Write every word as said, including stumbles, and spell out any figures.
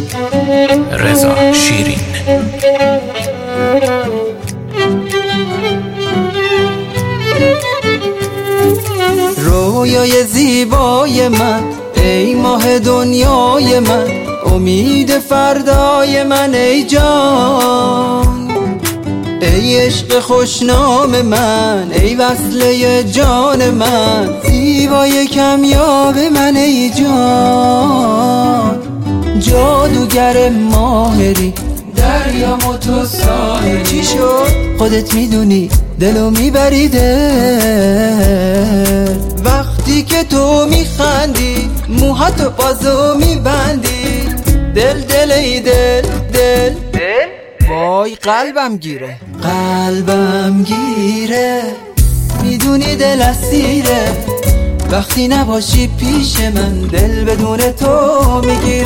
رضا شیرین. رویای زیبای من، ای ماه دنیای من، امید فردای من ای جان. ای عشق خوشنام من، ای وصله جان من، زیبای کمیاب من ای جان. جادوگر ماهری، دریا و تو ساحلی. چی شد؟ خودت میدونی دلو میبری دل. وقتی که تو میخندی موهاتو بازو میبندی، دل دل ای دل دل دل. وای قلبم گیره، قلبم گیره. میدونی دل اسیره، وقتی نباشی پیش من دل بدون تو میگیره.